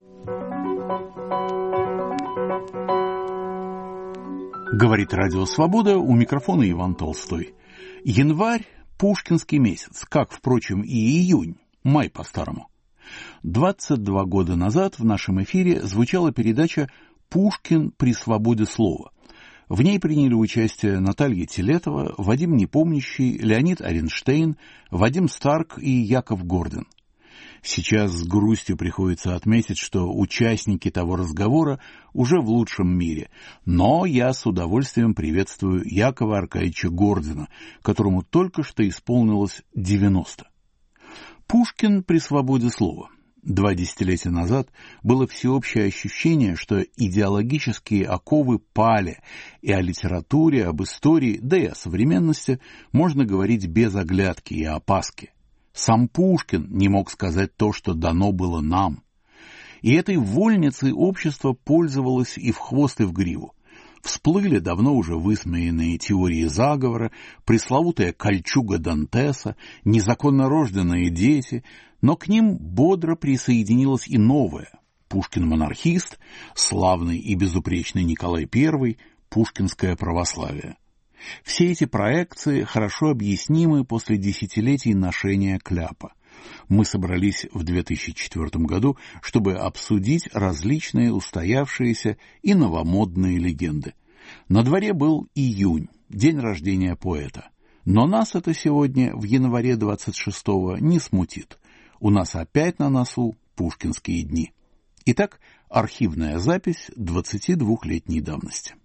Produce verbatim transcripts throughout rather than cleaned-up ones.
Говорит Радио Свобода, у микрофона Иван Толстой. Январь – пушкинский месяц, как, впрочем, и июнь, май по-старому. двадцать два года назад в нашем эфире звучала передача «Пушкин при свободе слова». В ней приняли участие Наталья Телетова, Вадим Непомнящий, Леонид Оренштейн, Вадим Старк и Яков Гордон. Сейчас с грустью приходится отметить, что участники того разговора уже в лучшем мире. Но я с удовольствием приветствую Якова Аркадьевича Гордона, которому только что исполнилось девяносто. Пушкин при свободе слова. Два десятилетия назад было всеобщее ощущение, что идеологические оковы пали, и о литературе, об истории, да и о современности можно говорить без оглядки и опаски. Сам Пушкин не мог сказать то, что дано было нам. И этой вольницей общество пользовалось и в хвост, и в гриву. Всплыли давно уже высмеянные теории заговора, пресловутая кольчуга Дантеса, незаконно рожденные дети, но к ним бодро присоединилось и новое. Пушкин-монархист, славный и безупречный Николай Первый, пушкинское православие. Все эти проекции хорошо объяснимы после десятилетий ношения кляпа. Мы собрались в две тысячи четвёртом году, чтобы обсудить различные устоявшиеся и новомодные легенды. На дворе был июнь, день рождения поэта. Но нас это сегодня, в январе двадцать шестого, не смутит. У нас опять на носу пушкинские дни. Итак, архивная запись двадцатидвухлетней давности.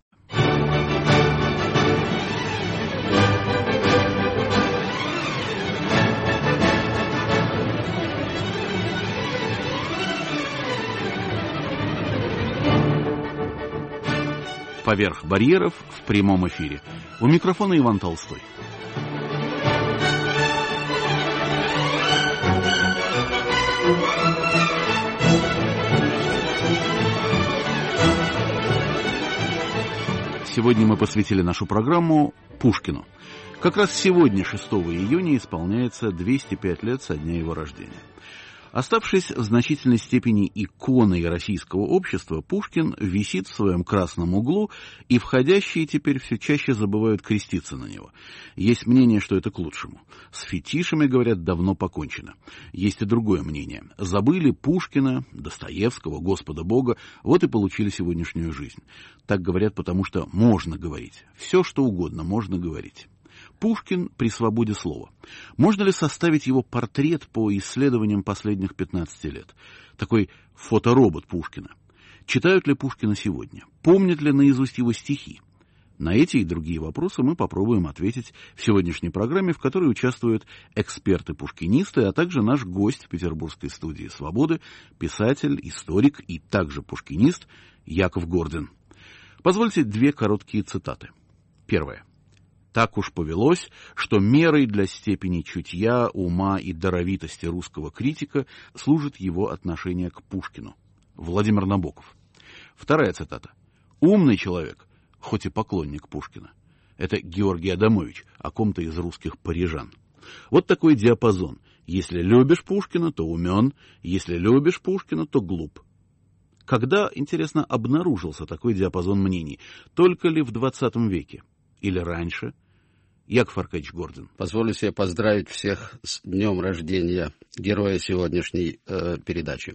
Поверх барьеров в прямом эфире. У микрофона Иван Толстой. Сегодня мы посвятили нашу программу Пушкину. Как раз сегодня, шестого июня, исполняется двести пять лет со дня его рождения. Оставшись в значительной степени иконой российского общества, Пушкин висит в своем красном углу, и входящие теперь все чаще забывают креститься на него. Есть мнение, что это к лучшему. С фетишами, говорят, давно покончено. Есть и другое мнение. Забыли Пушкина, Достоевского, Господа Бога, вот и получили сегодняшнюю жизнь. Так говорят, потому что можно говорить. Все, что угодно можно говорить. Пушкин при свободе слова. Можно ли составить его портрет по исследованиям последних пятнадцати лет? Такой фоторобот Пушкина. Читают ли Пушкина сегодня? Помнят ли наизусть его стихи? На эти и другие вопросы мы попробуем ответить в сегодняшней программе, в которой участвуют эксперты-пушкинисты, а также наш гость в петербургской студии «Свободы», писатель, историк и также пушкинист Яков Гордон. Позвольте две короткие цитаты. Первая. Так уж повелось, что мерой для степени чутья, ума и даровитости русского критика служит его отношение к Пушкину. Владимир Набоков. Вторая цитата. Умный человек, хоть и поклонник Пушкина. Это Георгий Адамович, о ком-то из русских парижан. Вот такой диапазон. Если любишь Пушкина, то умен, если любишь Пушкина, то глуп. Когда, интересно, обнаружился такой диапазон мнений? Только ли в двадцатом веке? Или раньше? Яков Аркадьевич Гордон. Позволю себе поздравить всех с днем рождения героя сегодняшней э, передачи.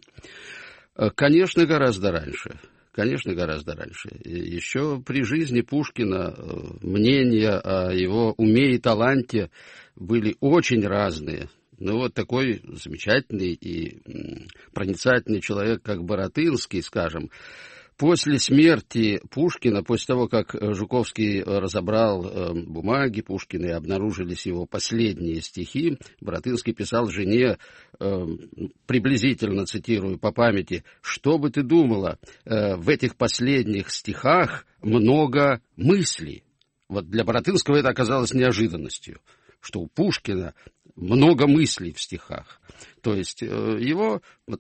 Э, конечно, гораздо раньше. Конечно, гораздо раньше. Еще при жизни Пушкина э, мнения о его уме и таланте были очень разные. Ну вот такой замечательный и м, проницательный человек, как Баратынский, скажем, после смерти Пушкина, после того, как Жуковский разобрал э, бумаги Пушкина и обнаружились его последние стихи, Баратынский писал жене, э, приблизительно цитирую по памяти, «Что бы ты думала, э, в этих последних стихах много мыслей». Вот для Баратынского это оказалось неожиданностью, что у Пушкина много мыслей в стихах. То есть э, его... Вот,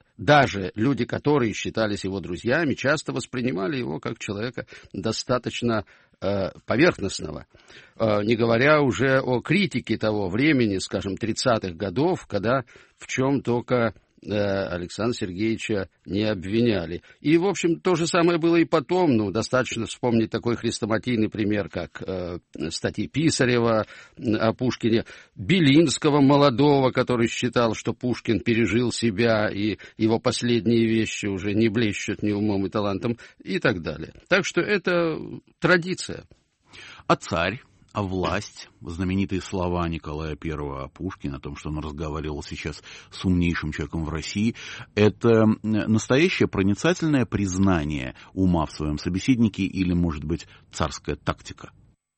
даже люди, которые считались его друзьями, часто воспринимали его как человека достаточно э, поверхностного. Э, не говоря уже о критике того времени, скажем, тридцатых годов, когда в чем только Александра Сергеевича не обвиняли. И, в общем, то же самое было и потом. Ну, достаточно вспомнить такой хрестоматийный пример, как э, статьи Писарева о Пушкине, Белинского молодого, который считал, что Пушкин пережил себя, и его последние вещи уже не блещут ни умом и талантом, и так далее. Так что это традиция. А царь? А власть, знаменитые слова Николая Первого о Пушкине, о том, что он разговаривал сейчас с умнейшим человеком в России, это настоящее проницательное признание ума в своем собеседнике или, может быть, царская тактика?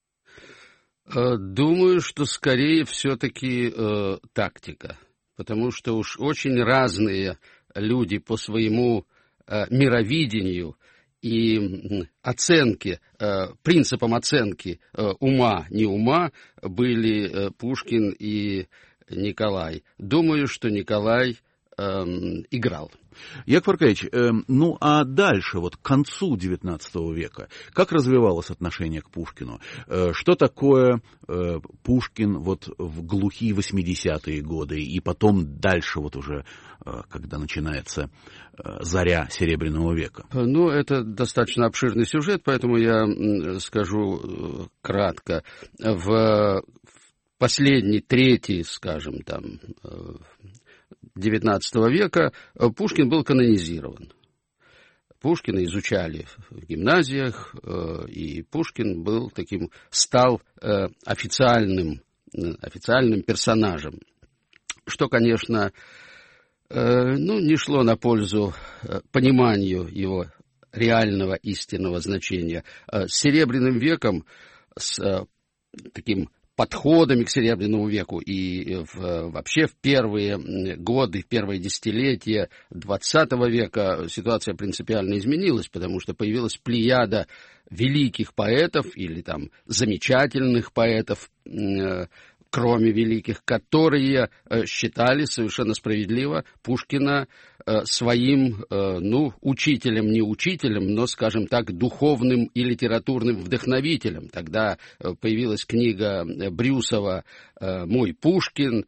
Думаю, что скорее все-таки э, тактика, потому что уж очень разные люди по своему э, мировидению и оценки, принципам оценки ума, не ума были Пушкин и Николай. Думаю, что Николай эм, играл. Яков Аркадьевич, э, ну а дальше, вот к концу девятнадцатого века, как развивалось отношение к Пушкину? Э, что такое э, Пушкин вот в глухие восьмидесятые годы и потом дальше вот уже, э, когда начинается э, заря Серебряного века? Ну, это достаточно обширный сюжет, поэтому я скажу кратко. В последний, третий, скажем, там, девятнадцатого века Пушкин был канонизирован. Пушкина изучали в гимназиях, и Пушкин был таким, стал официальным, официальным персонажем, что, конечно, ну, не шло на пользу пониманию его реального истинного значения. С Серебряным веком, с таким подходами к Серебряному веку и в, вообще в первые годы, в первые десятилетия двадцатого века ситуация принципиально изменилась, потому что появилась плеяда великих поэтов или там замечательных поэтов, э, кроме великих, которые э, считали совершенно справедливо Пушкина э, своим, э, ну, учителем, не учителем, но, скажем так, духовным и литературным вдохновителем. Тогда э, появилась книга Брюсова э, «Мой Пушкин»,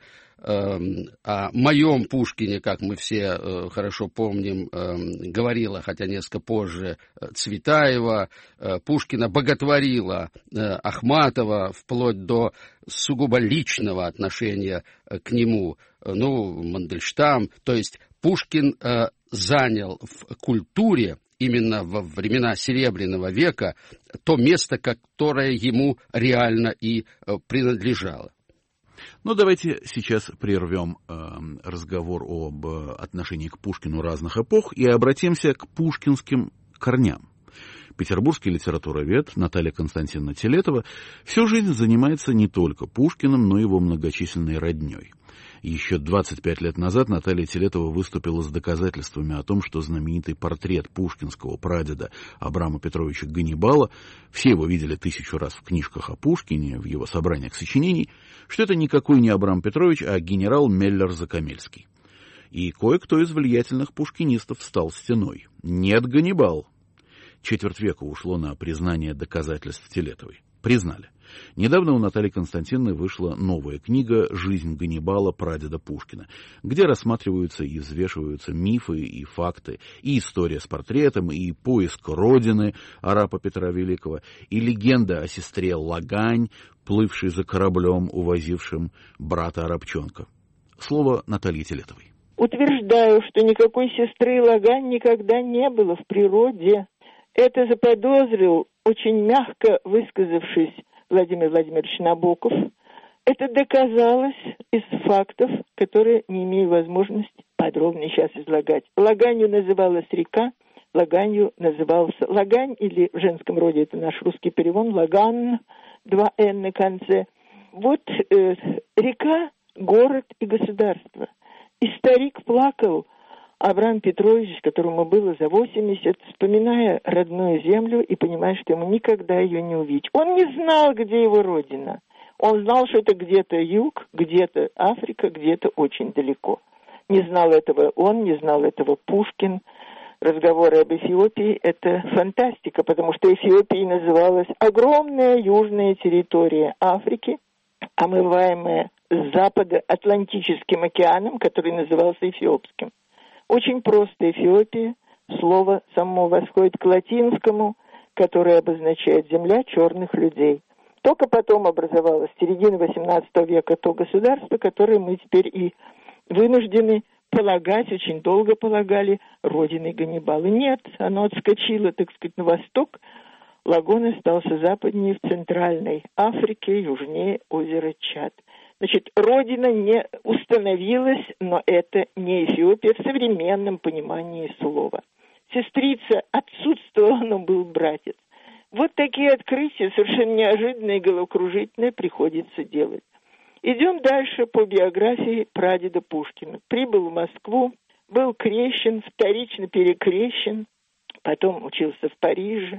о моем Пушкине, как мы все э, хорошо помним, э, говорила, хотя несколько позже, Цветаева. Э, Пушкина боготворила э, Ахматова вплоть до сугубо личного отношения э, к нему, э, ну, Мандельштам. То есть Пушкин э, занял в культуре именно во времена Серебряного века то место, которое ему реально и э, принадлежало. Ну, давайте сейчас прервем э, разговор об э, отношении к Пушкину разных эпох и обратимся к пушкинским корням. Петербургский литературовед Наталья Константиновна Телетова всю жизнь занимается не только Пушкиным, но и его многочисленной родней. Еще двадцать пять лет назад Наталья Телетова выступила с доказательствами о том, что знаменитый портрет пушкинского прадеда Абрама Петровича Ганнибала, все его видели тысячу раз в книжках о Пушкине, в его собраниях сочинений, что это никакой не Абрам Петрович, а генерал Меллер-Закамельский. И кое-кто из влиятельных пушкинистов стал стеной. Нет, Ганнибал. Четверть века ушло на признание доказательств Телетовой. Признали. Недавно у Натальи Константиновны вышла новая книга «Жизнь Ганнибала, прадеда Пушкина», где рассматриваются и взвешиваются мифы и факты, и история с портретом, и поиск родины арапа Петра Великого, и легенда о сестре Лагань, плывшей за кораблем, увозившим брата Арапчонка. Слово Наталье Телетовой. Утверждаю, что никакой сестры Лагань никогда не было в природе. Это заподозрил, очень мягко высказавшись, Владимир Владимирович Набоков. Это доказалось из фактов, которые не имею возможности подробно сейчас излагать. Лаганью называлась река, Лаганью назывался Лагань, или в женском роде это наш русский перевод, Лаган, два «н» на конце. Вот э, река, город и государство. И старик плакал, Абрам Петрович, которому было за восемьдесят, вспоминая родную землю и понимая, что ему никогда ее не увидеть. Он не знал, где его родина. Он знал, что это где-то юг, где-то Африка, где-то очень далеко. Не знал этого он, не знал этого Пушкин. Разговоры об Эфиопии – это фантастика, потому что Эфиопией называлась огромная южная территория Африки, омываемая с запада Атлантическим океаном, который назывался Эфиопским. Очень просто Эфиопия. Слово само восходит к латинскому, которое обозначает «земля черных людей». Только потом образовалось в середине восемнадцатого века то государство, которое мы теперь и вынуждены полагать, очень долго полагали, родиной Ганнибала. Нет, оно отскочило, так сказать, на восток. Лагон остался западнее, в Центральной Африке, южнее озера Чад. Значит, родина не установилась, но это не Эфиопия в современном понимании слова. Сестрица отсутствовала, но был братец. Вот такие открытия, совершенно неожиданные и головокружительные, приходится делать. Идем дальше по биографии прадеда Пушкина. Прибыл в Москву, был крещен, вторично перекрещен, потом учился в Париже,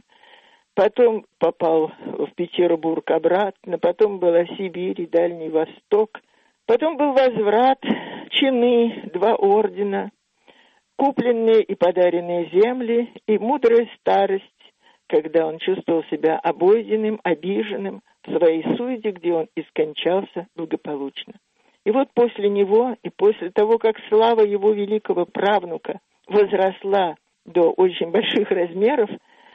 потом попал в Петербург обратно, потом была Сибирь и Дальний Восток, потом был возврат, чины, два ордена, купленные и подаренные земли и мудрая старость, когда он чувствовал себя обойденным, обиженным в своей суете, где он и скончался благополучно. И вот после него, и после того, как слава его великого правнука возросла до очень больших размеров,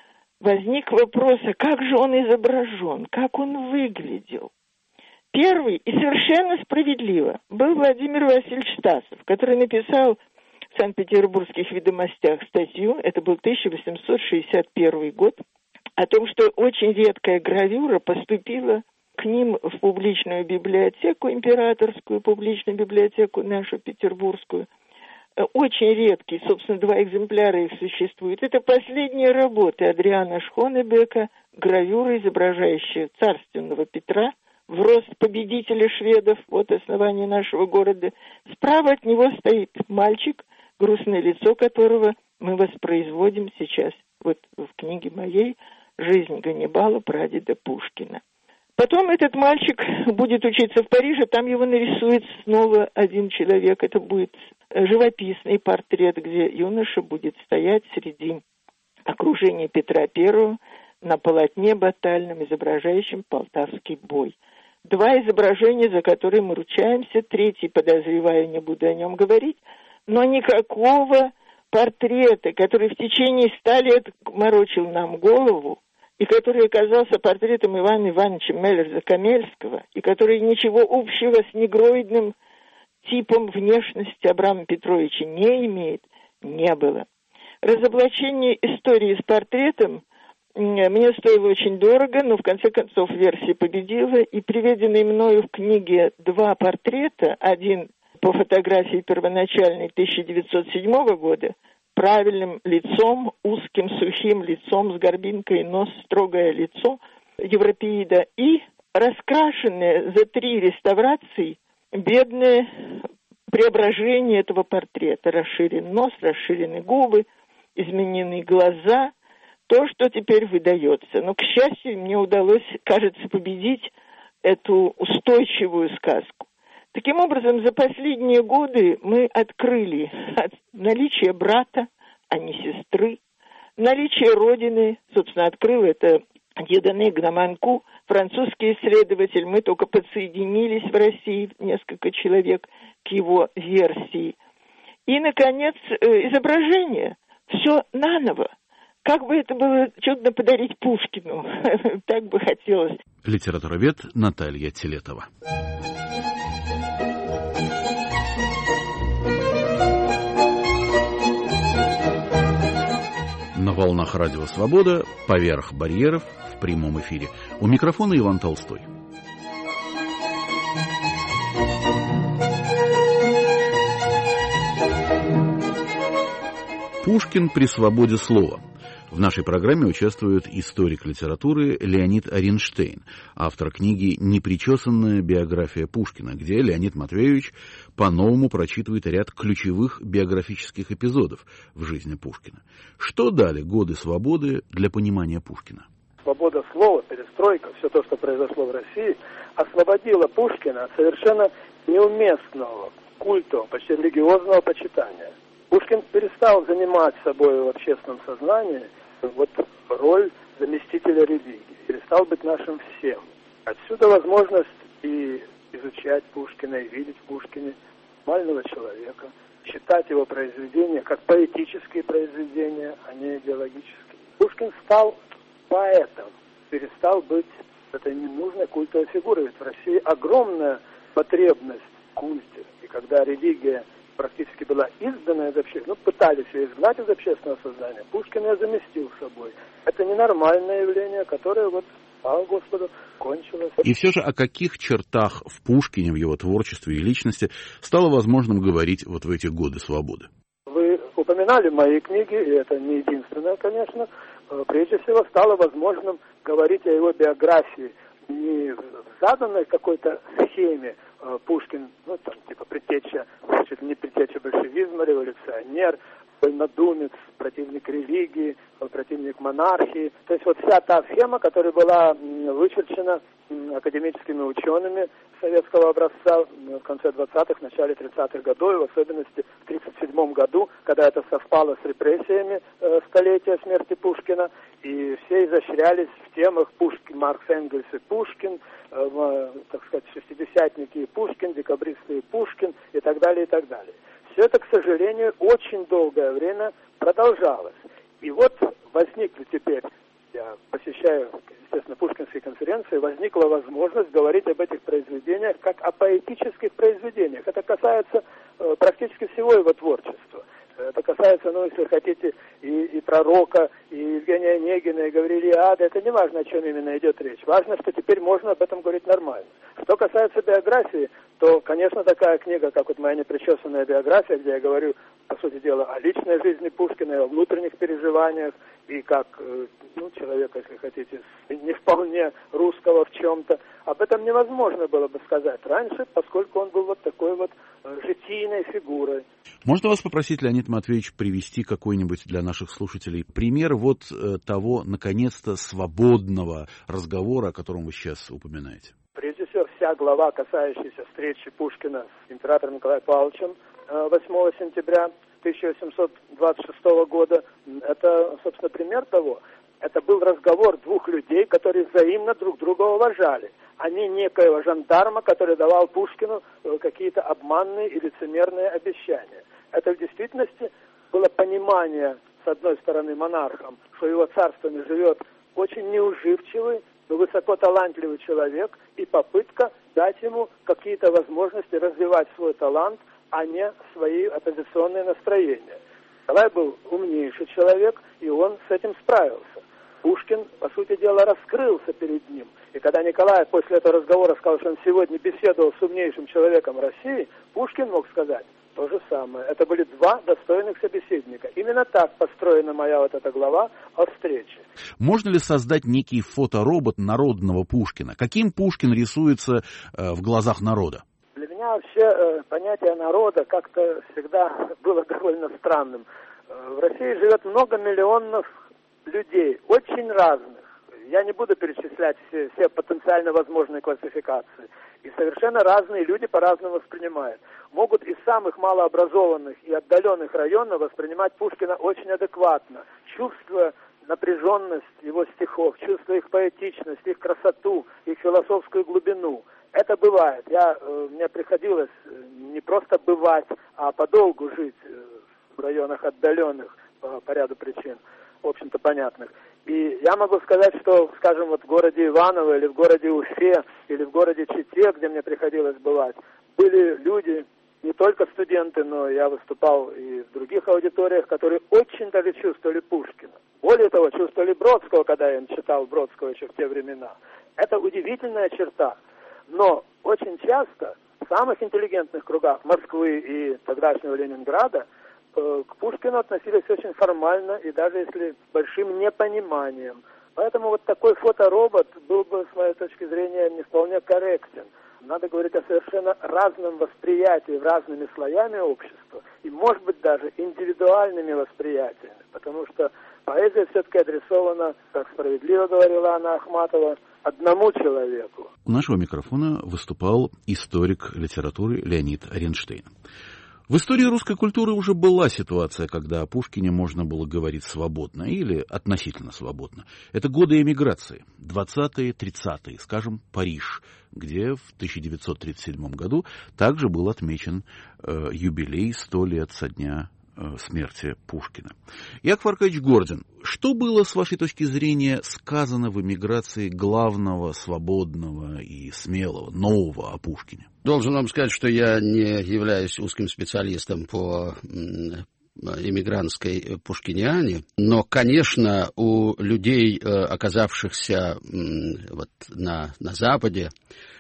возник вопрос, а как же он изображен, как он выглядел? Первый, и совершенно справедливо, был Владимир Васильевич Стасов, который написал в Санкт-Петербургских ведомостях статью, это был тысяча восемьсот шестьдесят первый год, о том, что очень редкая гравюра поступила к ним в публичную библиотеку, императорскую публичную библиотеку нашу петербургскую. Очень редкий, собственно, два экземпляра их существует. Это последние работы Адриана Шхонебека, гравюра, изображающая царственного Петра, в рост победителя шведов, вот основание нашего города. Справа от него стоит мальчик, грустное лицо которого мы воспроизводим сейчас, вот в книге моей «Жизнь Ганнибала» прадеда Пушкина. Потом этот мальчик будет учиться в Париже, там его нарисует снова один человек. Это будет живописный портрет, где юноша будет стоять среди окружения Петра Первого на полотне батальном, изображающем Полтавский бой. Два изображения, за которые мы ручаемся, третий, подозреваю, не буду о нем говорить, но никакого портрета, который в течение ста лет морочил нам голову, и который оказался портретом Ивана Ивановича Меллерза-Камельского, и который ничего общего с негроидным типом внешности Абрама Петровича не имеет, не было. Разоблачение истории с портретом мне стоило очень дорого, но в конце концов версия победила, и приведенные мною в книге два портрета, один по фотографии первоначальной тысяча девятьсот седьмого года, правильным лицом, узким, сухим лицом, с горбинкой нос, строгое лицо европеида, и раскрашенное за три реставрации бедное преображение этого портрета. Расширен нос, расширены губы, изменены глаза, то, что теперь выдается. Но, к счастью, мне удалось, кажется, победить эту устойчивую сказку. Таким образом, за последние годы мы открыли наличие брата, а не сестры, наличие родины, собственно, открыл это Дieudonné Гнаманку, французский исследователь, мы только подсоединились в России, несколько человек, к его версии. И, наконец, изображение, все наново. Как бы это было чудно подарить Пушкину, так бы хотелось. Литературовед Наталья Телетова. На волнах Радио Свобода, поверх барьеров, в прямом эфире. У микрофона Иван Толстой. Пушкин при свободе слова. В нашей программе участвует историк литературы Леонид Аринштейн, автор книги «Непричесанная биография Пушкина», где Леонид Матвеевич по-новому прочитывает ряд ключевых биографических эпизодов в жизни Пушкина. Что дали годы свободы для понимания Пушкина? Свобода слова, перестройка, все то, что произошло в России, освободила Пушкина от совершенно неуместного культового, почти религиозного почитания. Пушкин перестал занимать собой в общественном сознании вот роль заместителя религии, перестал быть нашим всем. Отсюда возможность и изучать Пушкина, и видеть в Пушкине нормального человека, читать его произведения как поэтические произведения, а не идеологические. Пушкин стал поэтом, перестал быть этой ненужной культовой фигурой. Ведь в России огромная потребность в культе. И когда религия практически была изгнана из общественного, ну, пытались ее изгнать из общественного сознания, Пушкин ее заместил собой. Это ненормальное явление, которое, вот, слава Господу, кончилось. И все же о каких чертах в Пушкине, в его творчестве и личности стало возможным говорить вот в эти годы свободы? Вы упоминали мои книги, и это не единственное, конечно. Прежде всего, стало возможным говорить о его биографии не в заданной какой-то схеме. Пушкин, ну, там, типа, предтеча, значит, не предтеча большевизма, революционер, вольнодумец, противник религии, противник монархии. То есть вот вся та схема, которая была вычерчена академическими учеными советского образца в конце двадцатых, начале тридцатых годов, и в особенности в тридцать седьмом году, когда это совпало с репрессиями э, столетия смерти Пушкина, и все изощрялись в темах Пушкин, Маркс, Энгельс и Пушкин, э, так сказать, шестидесятники и Пушкин, декабристы и Пушкин, и так далее, и так далее. Все это, к сожалению, очень долгое время продолжалось. И вот возникли теперь, я посещаю, естественно, пушкинские конференции, возникла возможность говорить об этих произведениях как о поэтических произведениях. Это касается э, практически всего его творчества. Это касается, ну, если хотите, и, и пророка, и Евгения Онегина, и Гаврилиады. Это не важно, о чем именно идет речь. Важно, что теперь можно об этом говорить нормально. Что касается биографии, то, конечно, такая книга, как вот моя непричесанная биография, где я говорю, по сути дела, о личной жизни Пушкина, о внутренних переживаниях, и как, ну, человека, если хотите, не вполне русского в чем-то. Об этом невозможно было бы сказать раньше, поскольку он был вот такой вот житийной фигурой. Можно вас попросить, Леонид Матвеевич, привести какой-нибудь для наших слушателей пример вот того, наконец-то, свободного разговора, о котором вы сейчас упоминаете? Прежде всего, вся глава, касающаяся встречи Пушкина с императором Николаем Павловичем восьмого сентября тысяча восемьсот двадцать шестого года, это, собственно, пример того. Это был разговор двух людей, которые взаимно друг друга уважали, а не некоего жандарма, который давал Пушкину какие-то обманные и лицемерные обещания. Это в действительности было понимание, с одной стороны, монархом, что его царствами живет очень неуживчивый, но высоко талантливый человек, и попытка дать ему какие-то возможности развивать свой талант, а не свои оппозиционные настроения. Николай был умнейший человек, и он с этим справился. Пушкин, по сути дела, раскрылся перед ним. И когда Николай после этого разговора сказал, что он сегодня беседовал с умнейшим человеком России, Пушкин мог сказать то же самое. Это были два достойных собеседника. Именно так построена моя вот эта глава о встрече. Можно ли создать некий фоторобот народного Пушкина? Каким Пушкин рисуется э, в глазах народа? Для меня вообще э, понятие народа как-то всегда было довольно странным. Э, в России живет много миллионов людей, очень разных. Я не буду перечислять все, все потенциально возможные классификации. И совершенно разные люди по-разному воспринимают. Могут из самых малообразованных и отдаленных районов воспринимать Пушкина очень адекватно, чувствуя напряженность его стихов, чувствуя их поэтичность, их красоту, их философскую глубину. Это бывает. Я, э, мне приходилось не просто бывать, а подолгу жить в районах отдаленных по, по ряду причин, в общем-то, понятных. И я могу сказать, что, скажем, вот в городе Иваново или в городе Уфе или в городе Чите, где мне приходилось бывать, были люди, не только студенты, но я выступал и в других аудиториях, которые очень даже чувствовали Пушкина. Более того, чувствовали Бродского, когда я читал Бродского еще в те времена. Это удивительная черта. Но очень часто в самых интеллигентных кругах Москвы и тогдашнего Ленинграда к Пушкину относились очень формально и даже если с большим непониманием. Поэтому вот такой фоторобот был бы, с моей точки зрения, не вполне корректен. Надо говорить о совершенно разном восприятии разными слоями общества и, может быть, даже индивидуальными восприятиями, потому что поэзия все-таки адресована, как справедливо говорила Анна Ахматова, одному человеку. У нашего микрофона выступал историк литературы Леонид Ринштейн. В истории русской культуры уже была ситуация, когда о Пушкине можно было говорить свободно или относительно свободно. Это годы эмиграции, двадцатые, тридцатые, скажем, Париж, где в тысяча девятьсот тридцать седьмом году также был отмечен э, юбилей сто лет со дня э, смерти Пушкина. Яков Аркадьевич Гордин, что было, с вашей точки зрения, сказано в эмиграции главного, свободного и смелого, нового о Пушкине? Должен вам сказать, что я не являюсь узким специалистом по эмигрантской пушкиниане, но, конечно, у людей, оказавшихся вот на, на Западе,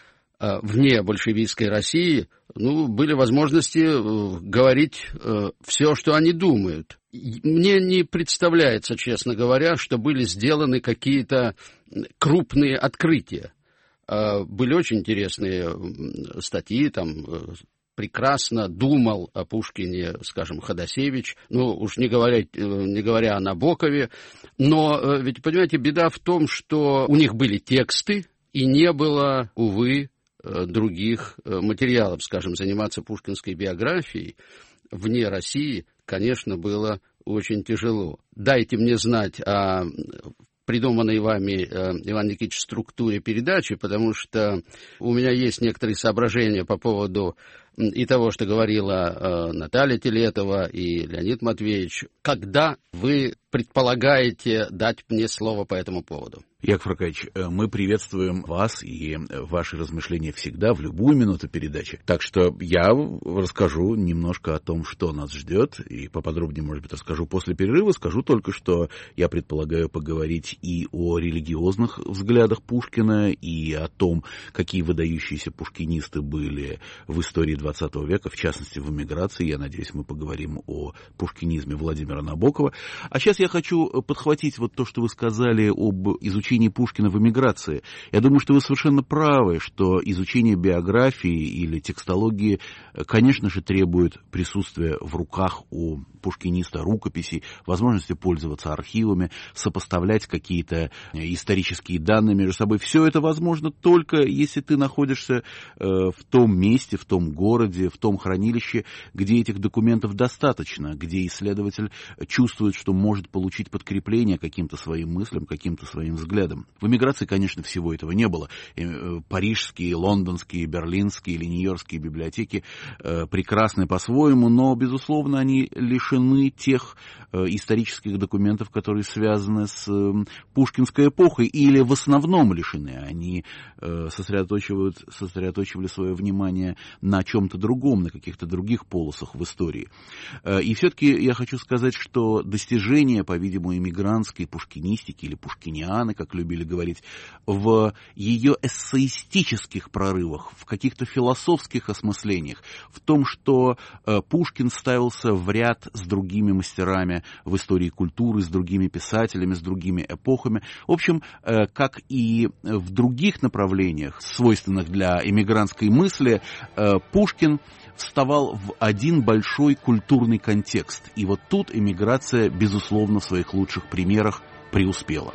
вне большевистской России, ну, были возможности говорить все, что они думают. Мне не представляется, честно говоря, что были сделаны какие-то крупные открытия. Были очень интересные статьи, там прекрасно думал о Пушкине, скажем, Ходосевич, ну, уж не говоря, не говоря о Набокове, но ведь, понимаете, беда в том, что у них были тексты, и не было, увы, других материалов, скажем, заниматься пушкинской биографией вне России, конечно, было очень тяжело. Дайте мне знать о придуманной вами, Иван Никитич, структуре передачи, потому что у меня есть некоторые соображения по поводу и того, что говорила Наталья Телетова и Леонид Матвеевич. Когда вы предполагаете дать мне слово по этому поводу? Яков Аркадьевич, мы приветствуем вас и ваши размышления всегда, в любую минуту передачи. Так что я расскажу немножко о том, что нас ждет, и поподробнее, может быть, расскажу после перерыва. Скажу только, что я предполагаю поговорить и о религиозных взглядах Пушкина, и о том, какие выдающиеся пушкинисты были в истории двадцатого века, в частности, в эмиграции. Я надеюсь, мы поговорим о пушкинизме Владимира Набокова. А сейчас я хочу подхватить вот то, что вы сказали об изучении Пушкина в эмиграции. Я думаю, что вы совершенно правы, что изучение биографии или текстологии, конечно же, требует присутствия в руках у пушкиниста рукописей, возможности пользоваться архивами, сопоставлять какие-то исторические данные между собой. Все это возможно только если ты находишься в том месте, в том городе, в том хранилище, где этих документов достаточно, где исследователь чувствует, что может получить подкрепление каким-то своим мыслям, каким-то своим взглядам. В эмиграции, конечно, всего этого не было. Парижские, лондонские, берлинские или нью-йоркские библиотеки прекрасны по-своему, но, безусловно, они лишены тех исторических документов, которые связаны с пушкинской эпохой, или в основном лишены. Они сосредоточивают, сосредоточивали свое внимание на чем-то другом, на каких-то других полосах в истории. И все-таки я хочу сказать, что достижения, по-видимому, эмигрантской пушкинистики или пушкинианы, как любили говорить, в ее эссеистических прорывах, в каких-то философских осмыслениях, в том, что Пушкин ставился в ряд с другими мастерами в истории культуры, с другими писателями, с другими эпохами. В общем, как и в других направлениях, свойственных для эмигрантской мысли, Пушкин вставал в один большой культурный контекст. И вот тут эмиграция, безусловно, в своих лучших примерах преуспела.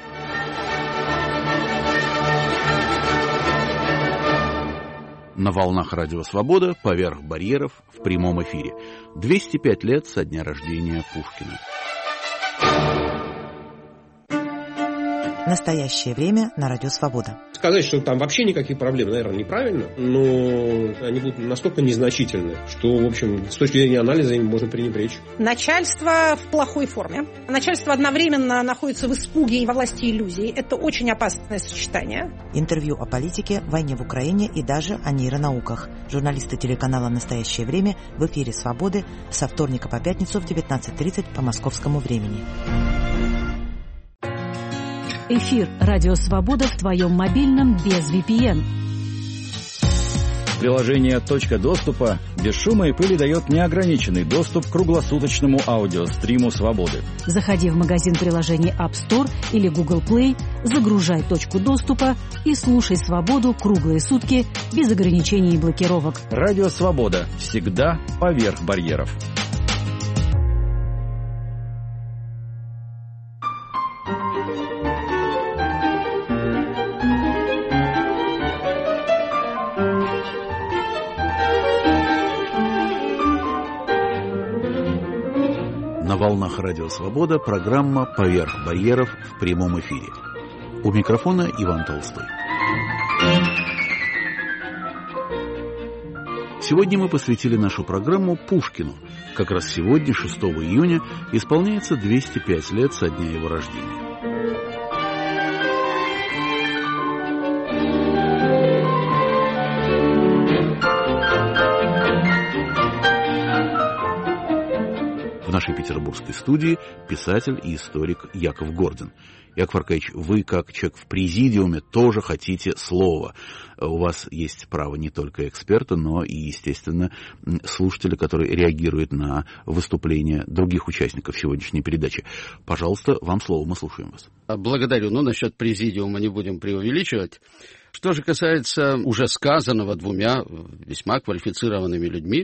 На волнах Радио Свобода, поверх барьеров, в прямом эфире. двести пять лет со дня рождения Пушкина. Настоящее время на Радио Свобода. Сказать, что там вообще никаких проблем, наверное, неправильно, но они будут настолько незначительны, что, в общем, с точки зрения анализа им можно пренебречь. Начальство в плохой форме. Начальство одновременно находится в испуге и во власти иллюзий. Это очень опасное сочетание. Интервью о политике, войне в Украине и даже о нейронауках. Журналисты телеканала «Настоящее время» в эфире «Свободы» со вторника по пятницу в девятнадцать тридцать по московскому времени. Эфир «Радио Свобода» в твоем мобильном без ви пи эн. Приложение «Точка доступа» без шума и пыли дает неограниченный доступ к круглосуточному аудиостриму «Свободы». Заходи в магазин приложений App Store или Google Play, загружай «Точку доступа» и слушай «Свободу» круглые сутки без ограничений и блокировок. Радио «Свобода» всегда поверх барьеров. волнах Радио Свобода программа «Поверх барьеров» в прямом эфире. У микрофона Иван Толстой. Сегодня мы посвятили нашу программу Пушкину. Как раз сегодня, шестого июня, исполняется двести пять лет со дня его рождения. В нашей петербургской студии писатель и историк Яков Гордин. Яков Аркадьевич, вы, как человек в президиуме, тоже хотите слова. У вас есть право не только эксперта, но и, естественно, слушателя, который реагирует на выступления других участников сегодняшней передачи. Пожалуйста, вам слово, мы слушаем вас. Благодарю. Ну, насчет президиума не будем преувеличивать. Что же касается уже сказанного двумя весьма квалифицированными людьми,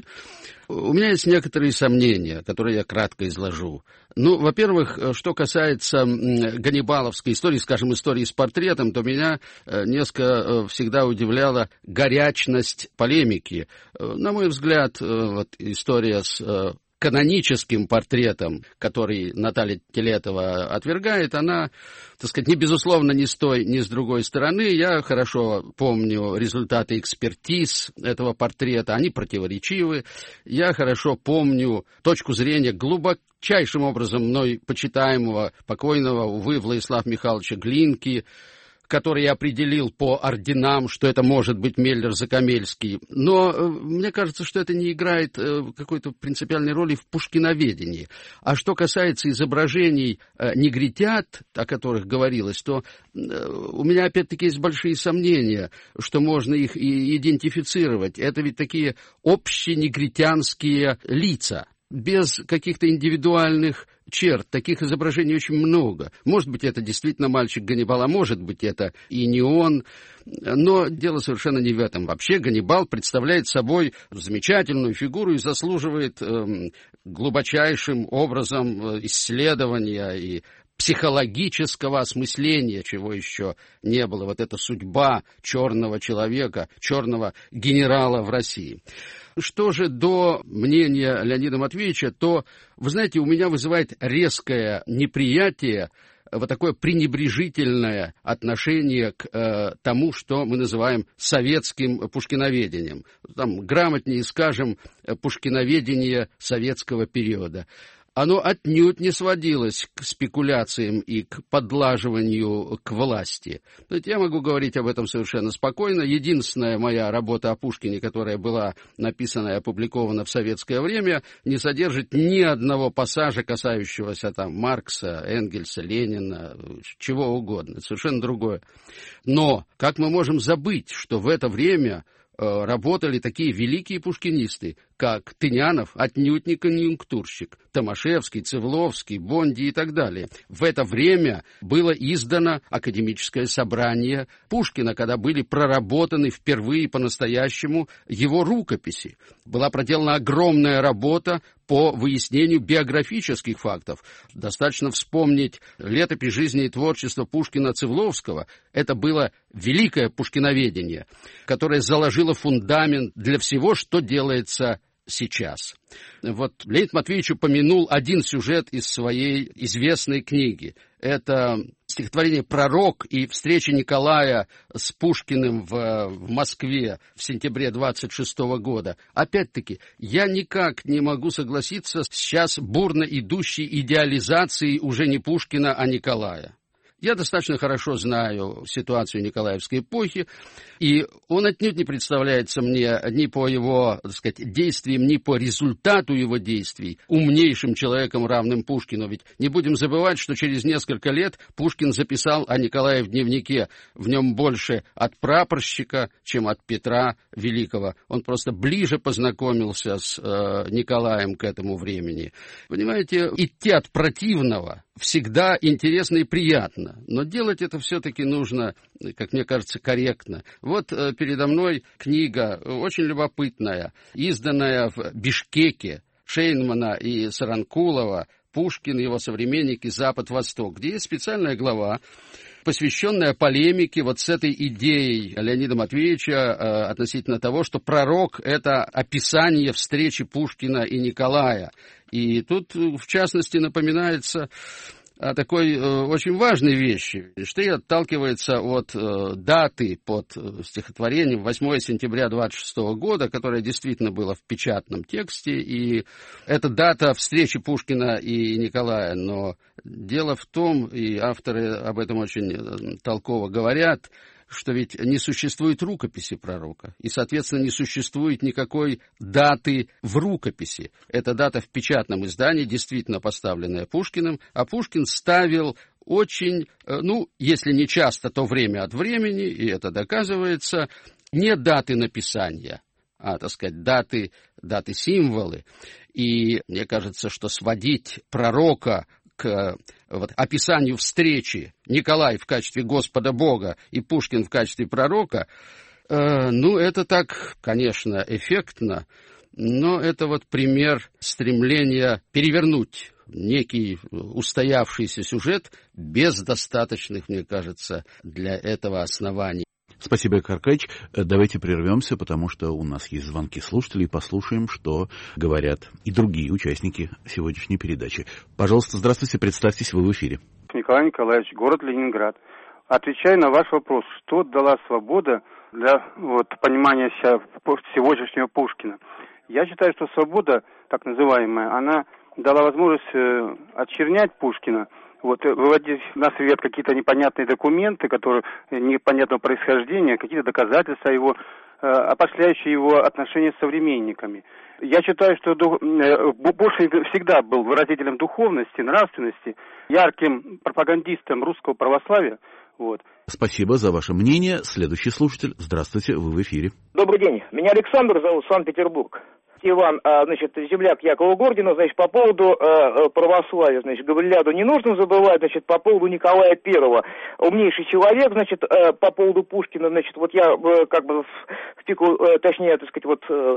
у меня есть некоторые сомнения, которые я кратко изложу. Ну, во-первых, что касается ганнибаловской истории, скажем, истории с портретом, то меня несколько всегда удивляла горячность полемики. На мой взгляд, вот история с каноническим портретом, который Наталья Телетова отвергает, она, так сказать, не безусловно ни с той, ни с другой стороны. Я хорошо помню результаты экспертиз этого портрета, они противоречивы. Я хорошо помню точку зрения глубочайшим образом мной почитаемого, покойного, увы, Владислава Михайловича Глинки, который определил по орденам, что это может быть Меллер-Закамельский. Но э, мне кажется, что это не играет э, какой-то принципиальной роли в пушкиноведении. А что касается изображений э, негритят, о которых говорилось, то э, у меня опять-таки есть большие сомнения, что можно их и идентифицировать. Это ведь такие общенегритянские лица, без каких-то индивидуальных черт. Таких изображений очень много. Может быть, это действительно мальчик Ганнибал, а может быть, это и не он. Но дело совершенно не в этом. Вообще Ганнибал представляет собой замечательную фигуру и заслуживает э, глубочайшим образом исследования и психологического осмысления, чего еще не было. Вот эта судьба черного человека, черного генерала в России. Что же до мнения Леонида Матвеевича, то, вы знаете, у меня вызывает резкое неприятие, вот такое пренебрежительное отношение к э, тому, что мы называем советским пушкиноведением. Там грамотнее скажем пушкиноведение советского периода. Оно отнюдь не сводилось к спекуляциям и к подлаживанию к власти. Я могу говорить об этом совершенно спокойно. Единственная моя работа о Пушкине, которая была написана и опубликована в советское время, не содержит ни одного пассажа, касающегося там Маркса, Энгельса, Ленина, чего угодно. Это совершенно другое. Но как мы можем забыть, что в это время работали такие великие пушкинисты, как Тынянов, отнюдь не конъюнктурщик, Томашевский, Цивловский, Бонди и так далее. В это время было издано академическое собрание Пушкина, когда были проработаны впервые по-настоящему его рукописи. Была проделана огромная работа по выяснению биографических фактов. Достаточно вспомнить летопись жизни и творчества Пушкина-Цивловского. Это было великое пушкиноведение, которое заложило фундамент для всего, что делается сейчас. Вот Леонид Матвеевич упомянул один сюжет из своей известной книги. Это стихотворение «Пророк» и встреча Николая с Пушкиным в, в Москве в сентябре двадцать шестого года. Опять-таки, я никак не могу согласиться с сейчас бурно идущей идеализацией уже не Пушкина, а Николая. Я достаточно хорошо знаю ситуацию Николаевской эпохи, и он отнюдь не представляется мне ни по его, так сказать, действиям, ни по результату его действий умнейшим человеком, равным Пушкину. Ведь не будем забывать, что через несколько лет Пушкин записал о Николае в дневнике. В нем больше от прапорщика, чем от Петра Великого. Он просто ближе познакомился с э, Николаем к этому времени. Понимаете, идти от противного всегда интересно и приятно, но делать это все-таки нужно, как мне кажется, корректно. Вот э, передо мной книга очень любопытная, изданная в Бишкеке Шейнмана и Саранкулова «Пушкин и его современники. Запад-Восток», где есть специальная глава, посвященная полемике вот с этой идеей Леонида Матвеевича э, относительно того, что пророк — это описание встречи Пушкина и Николая. И тут, в частности, напоминается о такой э, очень важной вещи. Эйнштейн отталкивается от э, даты под э, стихотворением восьмое сентября двадцать шестого года, которое действительно было в печатном тексте, и это дата встречи Пушкина и Николая. Но дело в том, и авторы об этом очень толково говорят, что ведь не существует рукописи пророка, и, соответственно, не существует никакой даты в рукописи. Эта дата в печатном издании, действительно поставленная Пушкиным, а Пушкин ставил очень, ну, если не часто, то время от времени, и это доказывается, не даты написания, а, так сказать, даты, даты-символы. И мне кажется, что сводить пророка к вот, описанию встречи Николай в качестве Господа Бога и Пушкин в качестве пророка, э, ну, это так, конечно, эффектно, но это вот пример стремления перевернуть некий устоявшийся сюжет без достаточных, мне кажется, для этого оснований. Спасибо, Игорь Аркадьевич. Давайте прервемся, потому что у нас есть звонки слушателей, и послушаем, что говорят и другие участники сегодняшней передачи. Пожалуйста, здравствуйте, представьтесь, вы в эфире. Николай Николаевич, город Ленинград. Отвечая на ваш вопрос, что дала свобода для вот, понимания сегодняшнего Пушкина. Я считаю, что свобода, так называемая, она дала возможность э, очернять Пушкина, вот, выводить на свет какие-то непонятные документы, которые непонятного происхождения, какие-то доказательства его, э, опошляющие его отношения с современниками. Я считаю, что дух, э, Пушкин всегда был выразителем духовности, нравственности, ярким пропагандистом русского православия. Вот. Спасибо за ваше мнение. Следующий слушатель. Здравствуйте, вы в эфире. Добрый день. Меня Александр зовут, Санкт-Петербург. Иван, значит, земляк Якова Гордина, значит, по поводу э, православия, значит, Гавриляду не нужно забывать, значит, по поводу Николая Первого. Умнейший человек, значит, э, по поводу Пушкина, значит, вот я э, как бы в пику, э, точнее, так сказать, вот э,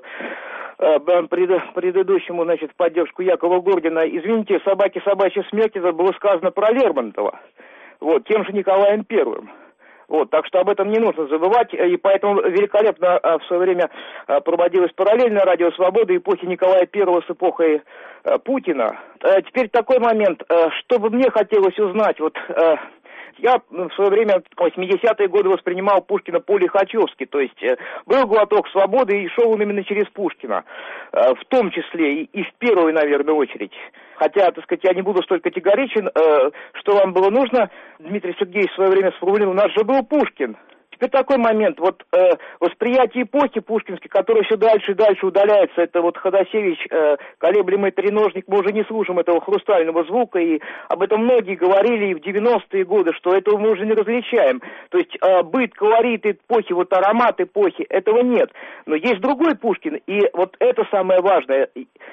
э, пред, предыдущему, значит, в поддержку Якова Гордина, извините, собаки собачьей смерти, это было сказано про Лермонтова, вот, тем же Николаем Первым. Вот, так что об этом не нужно забывать, и поэтому великолепно в свое время проводилась параллельно радио «Свобода» эпохи Николая Первого с эпохой Путина. Теперь такой момент, что бы мне хотелось узнать, вот... Я в свое время, в восьмидесятые годы, воспринимал Пушкина по-лихачевски, то есть был глоток свободы и шел он именно через Пушкина, в том числе и в первую, наверное, очередь. Хотя, так сказать, я не буду столь категоричен, что вам было нужно. Дмитрий Сергеевич в свое время сформулировал, у нас же был Пушкин. Теперь такой момент, вот э, восприятие эпохи пушкинской, которая все дальше и дальше удаляется, это вот Ходосевич, э, колеблемый треножник, мы уже не слушаем этого хрустального звука, и об этом многие говорили и в девяностые годы, что этого мы уже не различаем. То есть э, быт, колорит эпохи, вот аромат эпохи, этого нет. Но есть другой Пушкин, и вот это самое важное.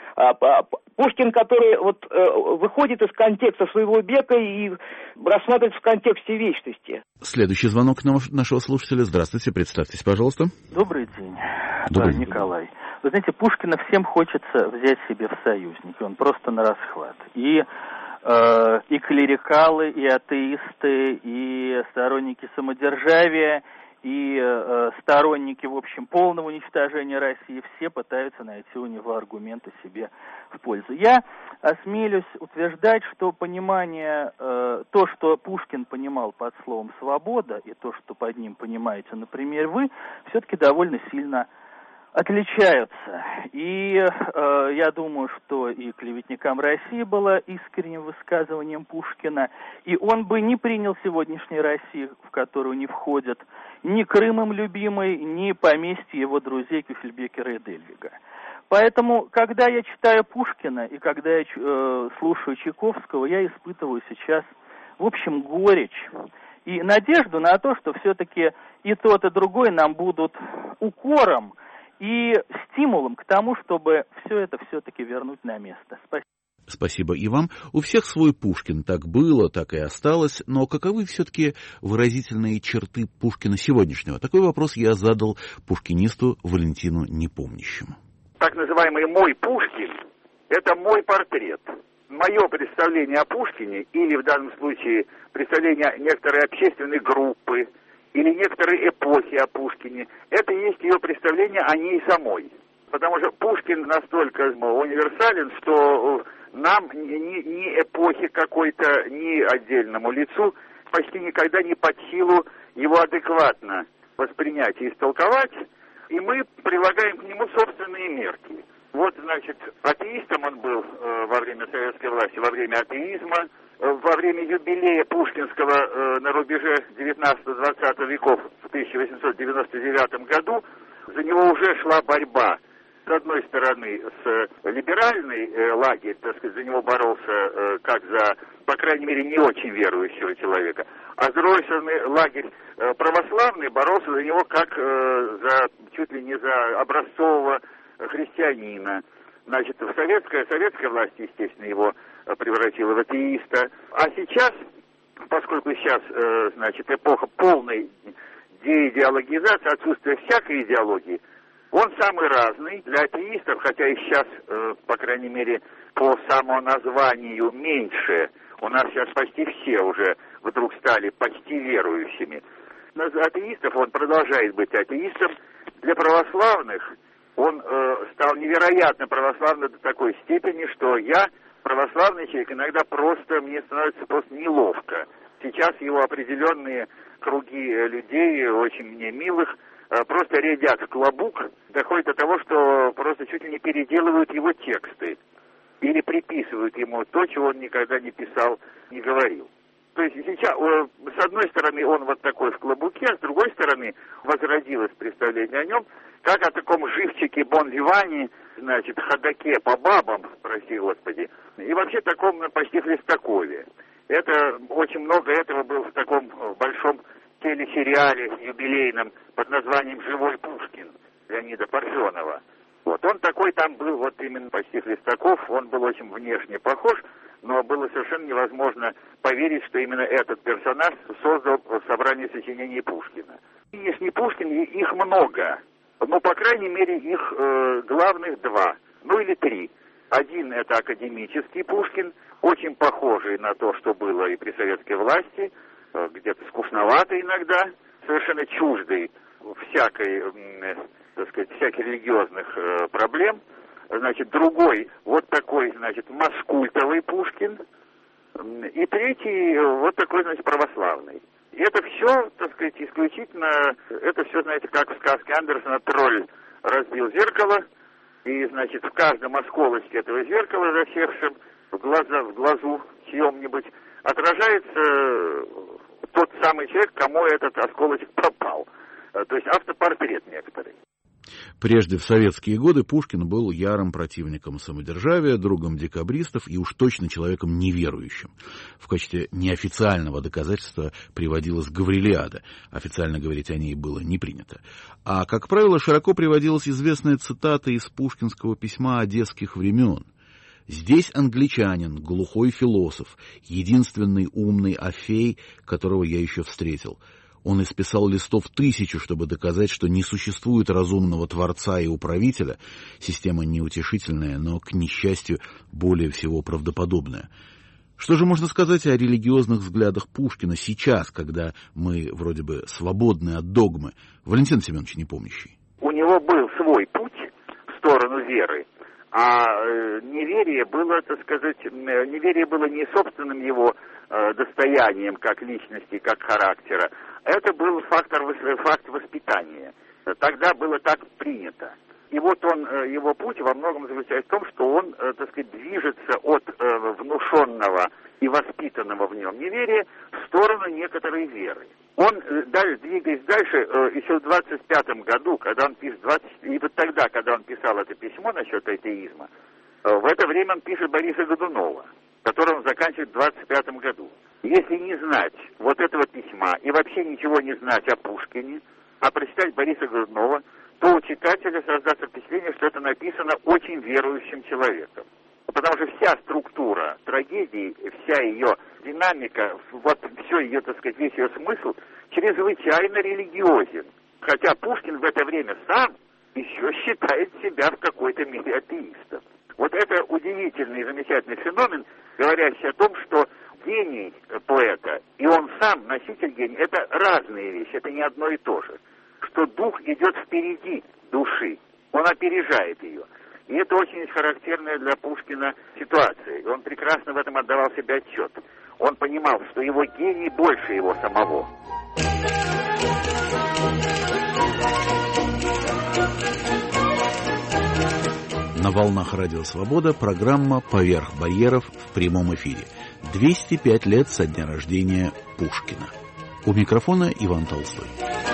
Пушкин, который вот э, выходит из контекста своего века и рассматривается в контексте вечности. Следующий звонок нашего слушателя. Здравствуйте, представьтесь, пожалуйста. Добрый день, Добрый Николай. Вы знаете, Пушкина всем хочется взять себе в союзники, он просто на расхват. И, э, и клерикалы, и атеисты, и сторонники самодержавия, и э, сторонники, в общем, полного уничтожения России, все пытаются найти у него аргументы себе в пользу. Я осмелюсь утверждать, что понимание, э, то, что Пушкин понимал под словом «свобода», и то, что под ним понимаете, например, вы, все-таки довольно сильно отличаются. И э, я думаю, что и «Клеветникам России» было искренним высказыванием Пушкина, и он бы не принял сегодняшней России, в которую не входят ни Крым им любимый, ни поместье его друзей Кюхельбекера и Дельвига. Поэтому, когда я читаю Пушкина и когда я э, слушаю Чайковского, я испытываю сейчас, в общем, горечь и надежду на то, что все-таки и тот, и другой нам будут укором и стимулом к тому, чтобы все это все-таки вернуть на место. Спасибо. Спасибо и вам. У всех свой Пушкин. Так было, так и осталось. Но каковы все-таки выразительные черты Пушкина сегодняшнего? Такой вопрос я задал пушкинисту Валентину Непомнящему. Так называемый «мой Пушкин» — это мой портрет. Мое представление о Пушкине, или в данном случае представление некоторой общественной группы, или некоторой эпохи о Пушкине, это и есть ее представление о ней самой. Потому что Пушкин настолько универсален, что нам ни, ни эпохи какой-то, ни отдельному лицу почти никогда не под силу его адекватно воспринять и истолковать, и мы прилагаем к нему собственные мерки. Вот, значит, атеистом он был э, во время советской власти, во время атеизма, э, во время юбилея Пушкинского э, на рубеже девятнадцатого-двадцатого веков в тысяча восемьсот девяносто девятом году за него уже шла борьба. С одной стороны, с либеральный э, лагерь, так сказать, за него боролся э, как за, по крайней мере, не очень верующего человека, а с другой стороны, лагерь э, православный боролся за него как э, за, чуть ли не за образцового христианина. Значит, в советская, советская власть, естественно, его превратила в атеиста. А сейчас, поскольку сейчас, э, значит, эпоха полной деидеологизации, отсутствия всякой идеологии, он самый разный для атеистов, хотя и сейчас, э, по крайней мере, по самоназванию меньше. У нас сейчас почти все уже вдруг стали почти верующими. Для атеистов он продолжает быть атеистом. Для православных он э, стал невероятно православным до такой степени, что я, православный человек, иногда просто, мне становится просто неловко. Сейчас его определенные круги людей, очень мне милых, э, просто рядят в клобук, доходит до того, что просто чуть ли не переделывают его тексты или приписывают ему то, чего он никогда не писал, не говорил. То есть сейчас, с одной стороны, он вот такой в клобуке, а с другой стороны, возродилось представление о нем, как о таком живчике бон-виване, значит, ходаке по бабам, прости господи, и вообще таком почти Хлестакове. Это, очень много этого было в таком большом телесериале юбилейном под названием «Живой Пушкин» Леонида Парфенова. Вот он такой там был, вот именно почти Хлестаков, он был очень внешне похож, но было совершенно невозможно поверить, что именно этот персонаж создал собрание сочинений Пушкина. Если не Пушкин, их много, но, по крайней мере, их э, главных два, ну или три. Один — это академический Пушкин, очень похожий на то, что было и при советской власти, э, где-то скучноватый иногда, совершенно чуждый всякой, э, так сказать, всяких религиозных э, проблем. Значит, другой, вот такой, значит, маскультовый Пушкин, и третий, вот такой, значит, православный. И это все, так сказать, исключительно, это все, знаете, как в сказке Андерсона «Тролль разбил зеркало», и, значит, в каждом осколочке этого зеркала, засевшем в, глаза, в глазу чьем-нибудь, отражается тот самый человек, кому этот осколочек попал. То есть автопортрет некоторый. Прежде, в советские годы, Пушкин был ярым противником самодержавия, другом декабристов и уж точно человеком неверующим. В качестве неофициального доказательства приводилась Гаврилиада. Официально говорить о ней было не принято. А, как правило, широко приводилась известная цитата из пушкинского письма одесских времен. «Здесь англичанин, глухой философ, единственный умный Орфей, которого я еще встретил». Он исписал листов тысячу, чтобы доказать, что не существует разумного творца и управителя. Система неутешительная, но, к несчастью, более всего правдоподобная. Что же можно сказать о религиозных взглядах Пушкина сейчас, когда мы вроде бы свободны от догмы? Валентин Семенович Непомнящий. У него был свой путь в сторону веры, а неверие было, так сказать, неверие было не собственным его достоянием как личности, как характера. Это был фактор, факт воспитания. Тогда было так принято. И вот он, его путь во многом заключается в том, что он, так сказать, движется от внушенного и воспитанного в нем неверия в сторону некоторой веры. Он, дальше, двигаясь дальше, еще в двадцать пятом году, когда он пишет, двадцать, и вот тогда, когда он писал это письмо насчет атеизма, в это время он пишет Бориса Годунова, который он заканчивает в двадцать пятом году. Если не знать вот этого письма и вообще ничего не знать о Пушкине, а прочитать Бориса Годунова, то у читателя создастся впечатление, что это написано очень верующим человеком. Потому что вся структура трагедии, вся ее динамика, вот все ее, так сказать, весь ее смысл чрезвычайно религиозен. Хотя Пушкин в это время сам еще считает себя в какой-то мере атеистом. Вот это удивительный и замечательный феномен, говорящий о том, что гений поэта и он сам, носитель гения, это разные вещи, это не одно и то же. Что дух идет впереди души. Он опережает ее. И это очень характерная для Пушкина ситуация. И он прекрасно в этом отдавал себе отчет. Он понимал, что его гений больше его самого. На волнах Радио Свобода программа «Поверх барьеров» в прямом эфире. двести пять лет со дня рождения Пушкина. У микрофона Иван Толстой.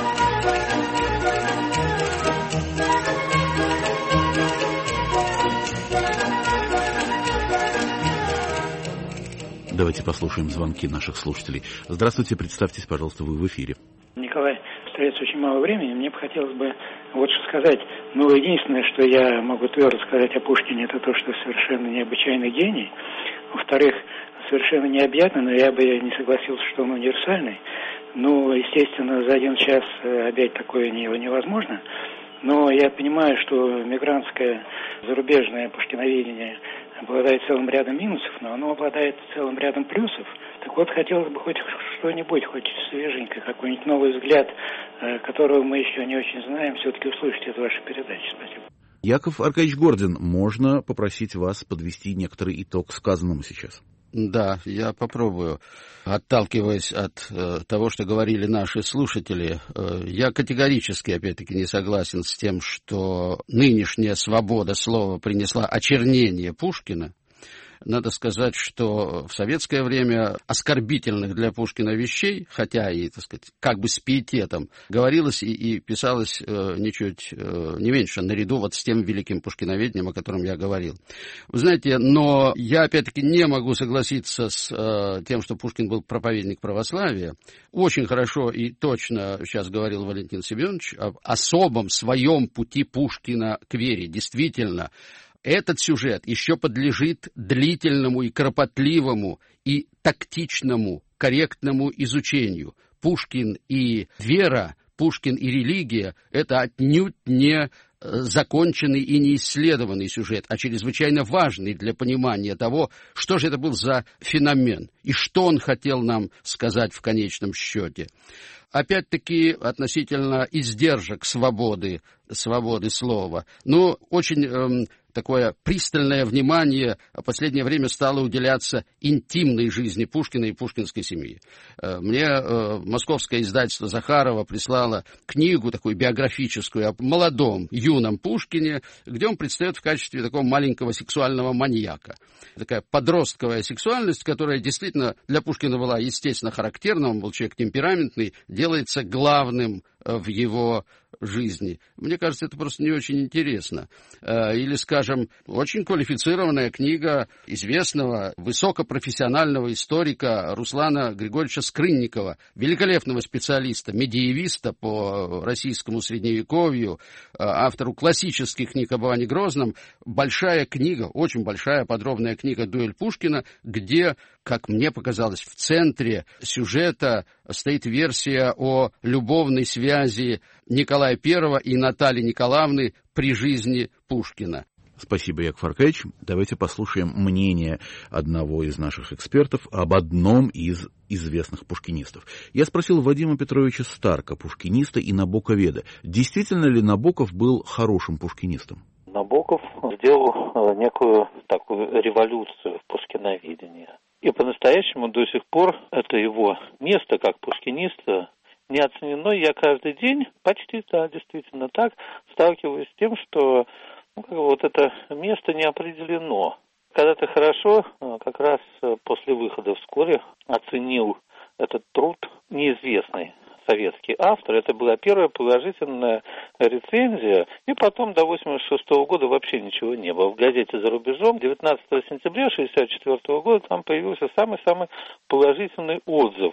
Давайте послушаем звонки наших слушателей. Здравствуйте, представьтесь, пожалуйста, вы в эфире. Николай, остается очень мало времени. Мне бы хотелось бы вот что сказать. Ну, единственное, что я могу твердо сказать о Пушкине, это то, что совершенно необычайный гений. Во-вторых, совершенно необъятный, но я бы не согласился, что он универсальный. Ну, естественно, за один час объять такое невозможно. Но я понимаю, что мигрантское зарубежное пушкиноведение обладает целым рядом минусов, но оно обладает целым рядом плюсов. Так вот, хотелось бы хоть что-нибудь, хоть свеженькое, какой-нибудь новый взгляд, которого мы еще не очень знаем, все-таки услышать из вашей передачи. Спасибо. Яков Аркадьевич Гордин, можно попросить вас подвести некоторый итог сказанному сейчас? Да, я попробую. Отталкиваясь от э, того, что говорили наши слушатели, э, я категорически, опять-таки, не согласен с тем, что нынешняя свобода слова принесла очернение Пушкина. Надо сказать, что в советское время оскорбительных для Пушкина вещей, хотя и, так сказать, как бы с пиететом, говорилось и, и писалось э, ничуть э, не меньше, наряду вот с тем великим пушкиноведением, о котором я говорил. Вы знаете, но я, опять-таки, не могу согласиться с э, тем, что Пушкин был проповедник православия. Очень хорошо и точно сейчас говорил Валентин Семенович об особом своем пути Пушкина к вере. Действительно, этот сюжет еще подлежит длительному и кропотливому, и тактичному, корректному изучению. Пушкин и вера, Пушкин и религия – это отнюдь не законченный и неисследованный сюжет, а чрезвычайно важный для понимания того, что же это был за феномен и что он хотел нам сказать в конечном счете. Опять-таки, относительно издержек свободы, свободы слова. Ну, очень эм, такое пристальное внимание в последнее время стало уделяться интимной жизни Пушкина и пушкинской семьи. Э, мне э, московское издательство Захарова прислало книгу, такую биографическую, о молодом, юном Пушкине, где он предстает в качестве такого маленького сексуального маньяка. Такая подростковая сексуальность, которая действительно для Пушкина была, естественно, характерна, он был человек темпераментный, делается главным в его жизни. Мне кажется, это просто не очень интересно. Или, скажем, очень квалифицированная книга известного высокопрофессионального историка Руслана Григорьевича Скрынникова, великолепного специалиста, медиевиста по российскому средневековью, автору классических книг об Иване Грозном. Большая книга, очень большая подробная книга «Дуэль Пушкина», где, как мне показалось, в центре сюжета стоит версия о любовной связи Николая Первого и Натальи Николаевны при жизни Пушкина. Спасибо, Яков Аркадьевич. Давайте послушаем мнение одного из наших экспертов об одном из известных пушкинистов. Я спросил Вадима Петровича Старка, пушкиниста и набоковеда, действительно ли Набоков был хорошим пушкинистом? Набоков сделал некую такую революцию в пушкиноведении. И по-настоящему до сих пор это его место как пушкиниста не оценено. Я каждый день, почти, да, действительно так, сталкиваюсь с тем, что ну, как бы вот это место не определено. Когда-то хорошо, как раз после выхода вскоре оценил этот труд неизвестный советский автор. Это была первая положительная рецензия, и потом до восемьдесят шестого года вообще ничего не было. В газете «За рубежом» девятнадцатого сентября шестьдесят четвёртого года там появился самый-самый положительный отзыв.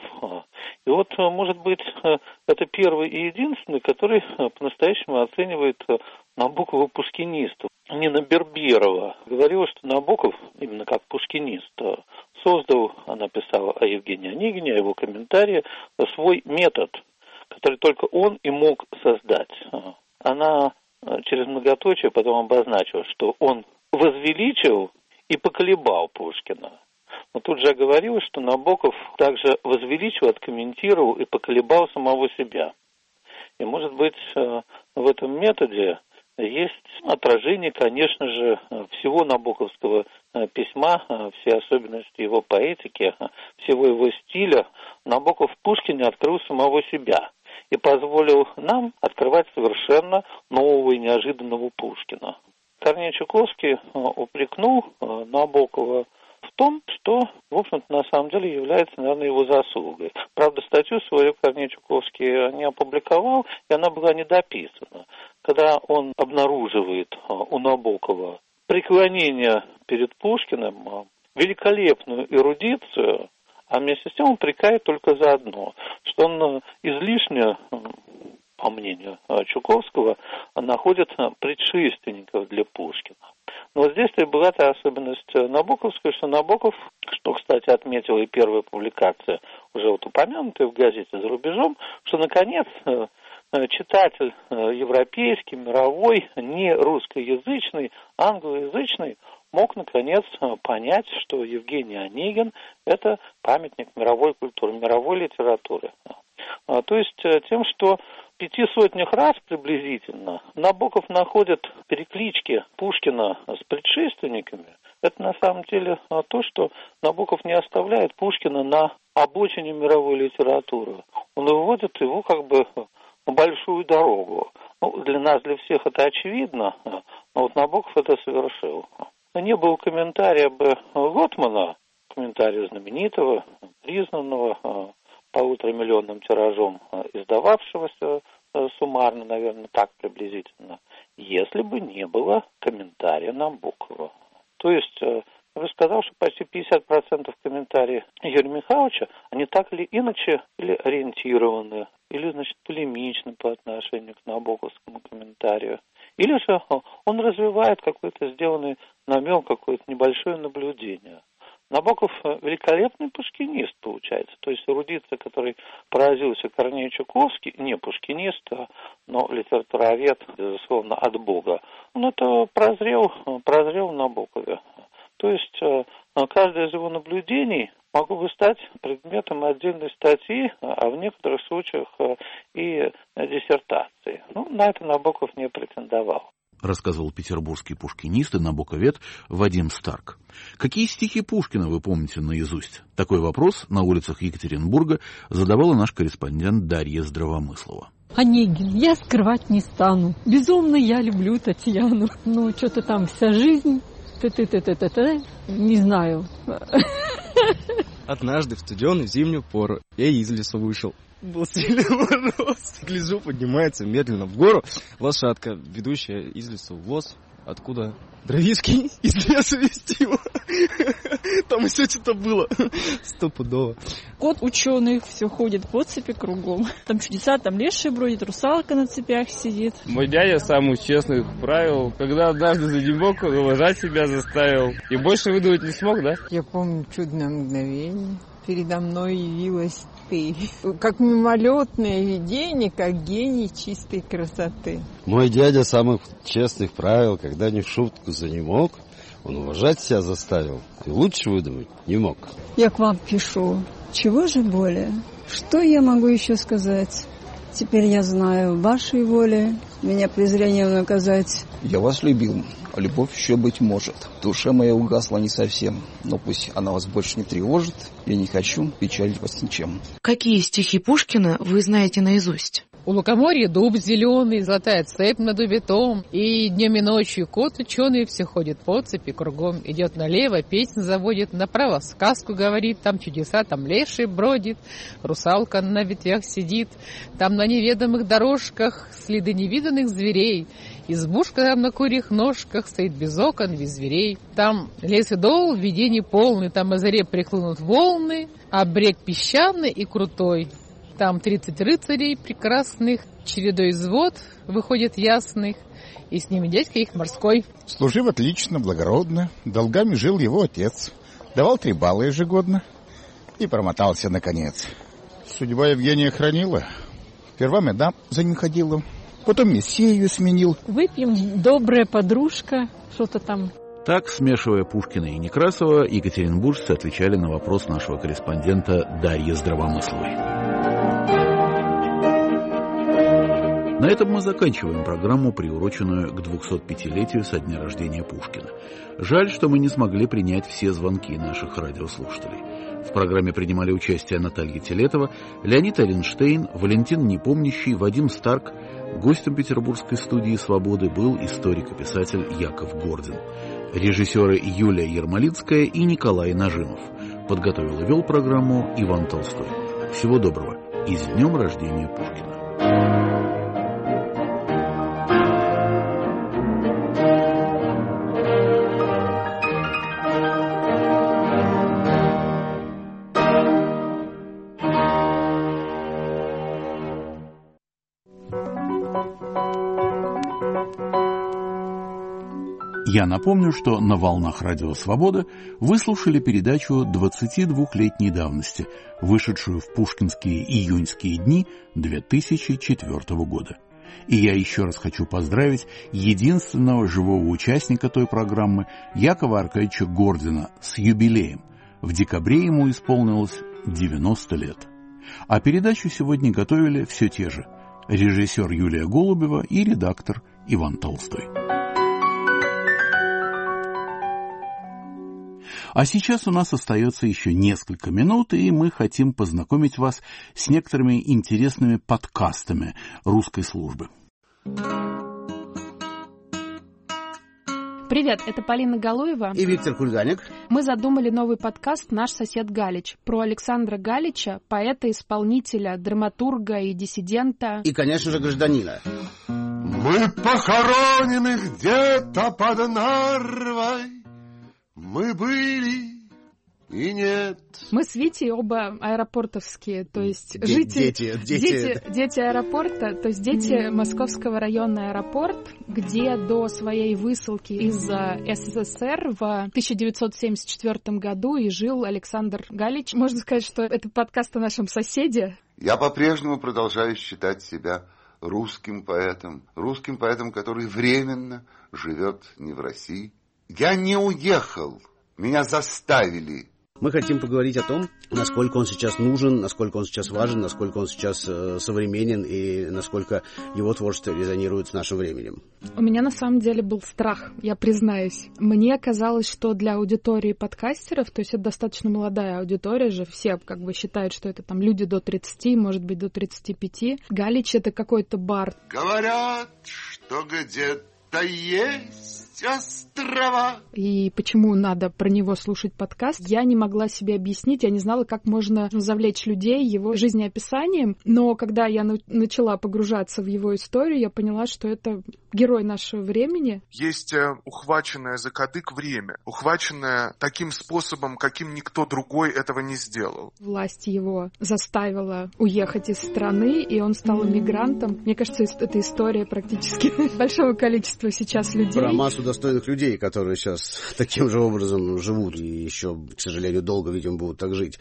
И вот, может быть, это первый и единственный, который по-настоящему оценивает Набокова пушкиниста. Нина Берберова говорила, что Набоков, именно как пушкинист, создал, она писала о Евгении Онегине, о его комментарии, свой метод, который только он и мог создать. Она через многоточие потом обозначила, что он возвеличил и поколебал Пушкина. Но тут же оговорилось, что Набоков также возвеличил, откомментировал и поколебал самого себя. И, может быть, в этом методе есть отражение, конечно же, всего набоковского письма, все особенности его поэтики, всего его стиля. Набоков в Пушкине открыл самого себя и позволил нам открывать совершенно нового и неожиданного Пушкина. Корней Чуковский упрекнул Набокова в том, что, в общем-то, на самом деле является, наверное, его заслугой. Правда, статью свою Корней Чуковский не опубликовал, и она была недописана. Когда он обнаруживает у Набокова преклонение перед Пушкиным, великолепную эрудицию, а вместе с тем упрекает только за одно, что он излишне, по мнению Чуковского, находит предшественников для Пушкина. Но вот здесь-то и была та особенность набоковская, что Набоков, что, кстати, отметила и первая публикация, уже вот упомянутая в газете «За рубежом», что, наконец, читатель европейский, мировой, не русскоязычный, англоязычный, мог, наконец, понять, что Евгений Онегин – это памятник мировой культуры, мировой литературы. То есть тем, что в пяти сотнях раз приблизительно Набоков находит переклички Пушкина с предшественниками, это на самом деле то, что Набоков не оставляет Пушкина на обочине мировой литературы. Он выводит его как бы на большую дорогу. Ну, для нас, для всех это очевидно, но вот Набоков это совершил. Не было комментария бы Готмана, комментария знаменитого, признанного, полуторамиллионным тиражом издававшегося суммарно, наверное, так приблизительно, если бы не было комментария Набокова. То есть, я бы сказал, что почти пятьдесят процентов комментариев Юрия Михайловича, они так или иначе или ориентированы, или, значит, полемичны по отношению к набоковскому комментарию, или же он развивает какой-то сделанный намек, какое-то небольшое наблюдение. Набоков великолепный пушкинист, получается. То есть эрудиция, которой поразился Корней Чуковский, не пушкинист, но литературовед, безусловно, от Бога. Он это прозрел, прозрел в Набокове. То есть каждое из его наблюдений могло бы стать предметом отдельной статьи, а в некоторых случаях и диссертации. Ну, на это Набоков не претендовал. Рассказывал петербургский пушкинист и набоковед Вадим Старк. Какие стихи Пушкина вы помните наизусть? Такой вопрос на улицах Екатеринбурга задавала наш корреспондент Дарья Здравомыслова. Онегин, я скрывать не стану. Безумно я люблю Татьяну. Ну, что-то там вся жизнь. Ты-ты-ты-ты-ты-ты. Не знаю. Однажды в студеную зимнюю пору я из лесу вышел. Был сильный мороз. Гляжу, поднимается медленно в гору лошадка, ведущая из лесу в лос. Откуда? Дровишки из леса вестила. Там еще что-то было. Стопудово. Кот ученый, все ходит по цепи кругом. Там чудеса, там леший бродит, русалка на цепях сидит. Мой дядя самый из честных правил, когда однажды задемок, он уважать себя заставил. И больше выдумать не смог, да? Я помню чудное мгновение. Передо мной явилась ты. Как мимолетное видение, как гений чистой красоты. Мой дядя самых честных правил, когда не в шутку занемог, он уважать себя заставил и лучше выдумать не мог. Я к вам пишу. Чего же более? Что я могу еще сказать? Теперь я знаю вашей воли, меня презрением наказать. Я вас любил, а любовь еще быть может. Душа моя угасла не совсем, но пусть она вас больше не тревожит. Я не хочу печалить вас ничем. Какие стихи Пушкина вы знаете наизусть? У лукоморья дуб зеленый, золотая цепь над дубетом, и днем и ночью кот ученый все ходит по цепи кругом. Идет налево, песнь заводит, направо сказку говорит, там чудеса, там леший бродит, русалка на ветвях сидит, там на неведомых дорожках следы невиданных зверей, избушка там на курьих ножках стоит без окон, без зверей. Там лес и дол, видений полный, там о заре приклынут волны, а брег песчаный и крутой. Там тридцать рыцарей прекрасных, чередой взвод выходит ясных, и с ними дядька их морской. Служив отлично, благородно, долгами жил его отец, давал три балла ежегодно и промотался наконец. Судьба Евгения хранила. Сперва медам за ним ходила, потом мессию сменил. Выпьем, добрая подружка, что-то там. Так, смешивая Пушкина и Некрасова, екатеринбуржцы отвечали на вопрос нашего корреспондента Дарьи Здравомысловой. На На этом мы заканчиваем программу, приуроченную к двухсотпятилетию со дня рождения Пушкина. Жаль, что мы не смогли принять все звонки наших радиослушателей. В программе принимали участие Наталья Телетова, Леонид Эйленштейн, Валентин Непомнящий, Вадим Старк. Гостем петербургской студии «Свободы» был историк и писатель Яков Гордин. Режиссеры Юлия Ермолинская и Николай Нажимов. Подготовил и вел программу Иван Толстой. Всего доброго и с днем рождения Пушкина. Я напомню, что на волнах Радио Свобода вы слушали передачу двадцатидвухлетней давности, вышедшую в пушкинские июньские дни две тысячи четвёртого года. И я еще раз хочу поздравить единственного живого участника той программы, Якова Аркадьевича Гордина, с юбилеем. В декабре ему исполнилось девяносто лет. А передачу сегодня готовили все те же режиссер Юлия Голубева и редактор Иван Толстой. А сейчас у нас остается еще несколько минут, и мы хотим познакомить вас с некоторыми интересными подкастами русской службы. Привет, это Полина Галуева и Виктор Кульганик. Мы задумали новый подкаст «Наш сосед Галич» про Александра Галича, поэта, исполнителя, драматурга и диссидента. И, конечно же, гражданина. Мы похоронены где-то под Нарвой. Мы были и нет. Мы с Витей оба аэропортовские, то есть Д- жители, дети, дети. Дети, дети аэропорта, то есть дети Московского района аэропорт, где до своей высылки из СССР в тысяча девятьсот семьдесят четвёртом году и жил Александр Галич. Можно сказать, что это подкаст о нашем соседе. Я по-прежнему продолжаю считать себя русским поэтом, русским поэтом, который временно живет не в России. Я не уехал, меня заставили. Мы хотим поговорить о том, насколько он сейчас нужен, насколько он сейчас важен, насколько он сейчас э, современен и насколько его творчество резонирует с нашим временем. У меня на самом деле был страх, я признаюсь. Мне казалось, что для аудитории подкастеров, то есть это достаточно молодая аудитория же, все как бы считают, что это там люди до тридцати, может быть, до тридцати пяти. Галич — это какой-то бард. Говорят, что где-то есть острова. И почему надо про него слушать подкаст, я не могла себе объяснить, я не знала, как можно завлечь людей его жизнеописанием, но когда я на- начала погружаться в его историю, я поняла, что это герой нашего времени. Есть ухваченное за кадык время, ухваченное таким способом, каким никто другой этого не сделал. Власть его заставила уехать из страны, и он стал эмигрантом. Мне кажется, это история практически большого количества сейчас людей. Про массу достойных людей, которые сейчас таким же образом живут и еще, к сожалению, долго, видимо, будут так жить.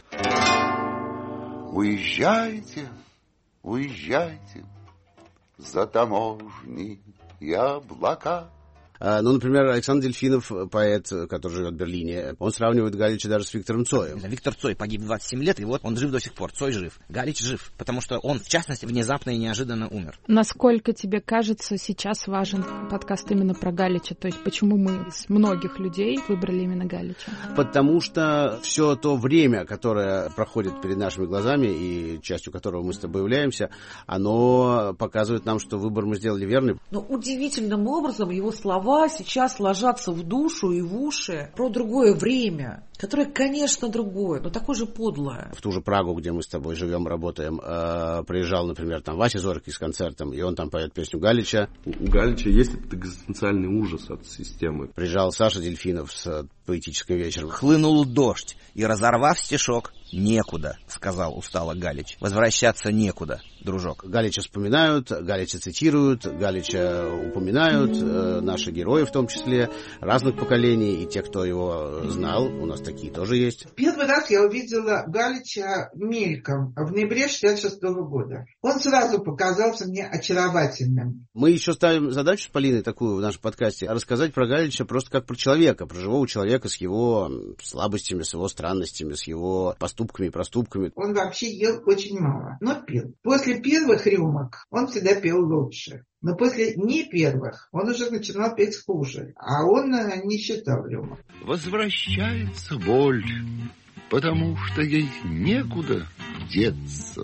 Уезжайте, уезжайте за таможни и облака. А, ну, например, Александр Дельфинов, поэт, который живет в Берлине, он сравнивает Галича даже с Виктором Цоем. Виктор Цой погиб в двадцать семь лет, и вот он жив до сих пор. Цой жив. Галич жив, потому что он, в частности, внезапно и неожиданно умер. Насколько тебе кажется, сейчас важен подкаст именно про Галича? То есть почему мы из многих людей выбрали именно Галича? Потому что все то время, которое проходит перед нашими глазами, и частью которого мы с тобой являемся, оно показывает нам, что выбор мы сделали верный. Но удивительным образом его слова сейчас ложатся в душу и в уши про другое время, которое, конечно, другое, но такое же подлое. В ту же Прагу, где мы с тобой живем, работаем, э, приезжал, например, там Вася Зоркий с концертом, и он там поет песню Галича. У Галича есть этот экзистенциальный ужас от системы. Приезжал Саша Дельфинов с поэтическим вечером. Хлынул дождь, и, разорвав стишок, некуда, сказал устало Галич. Возвращаться некуда, дружок. Галича вспоминают, Галича цитируют, Галича упоминают, э, наши герои в том числе, разных поколений, и те, кто его знал, у нас такие тоже есть. Первый раз я увидела Галича мельком в ноябре шестьдесят шестого года. Он сразу показался мне очаровательным. Мы еще ставим задачу с Полиной такую в нашем подкасте, рассказать про Галича просто как про человека, про живого человека, человека с его слабостями, с его странностями, с его поступками и проступками. Он вообще ел очень мало, но пил. После первых рюмок он всегда пел лучше. Но после не первых он уже начинал петь хуже. А он не считал рюмок. Возвращается боль, потому что ей некуда деться.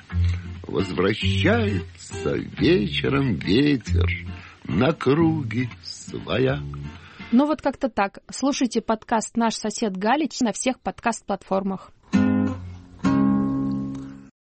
Возвращается вечером ветер на круги своя. Ну вот как-то так. Слушайте подкаст «Наш сосед Галич» на всех подкаст-платформах.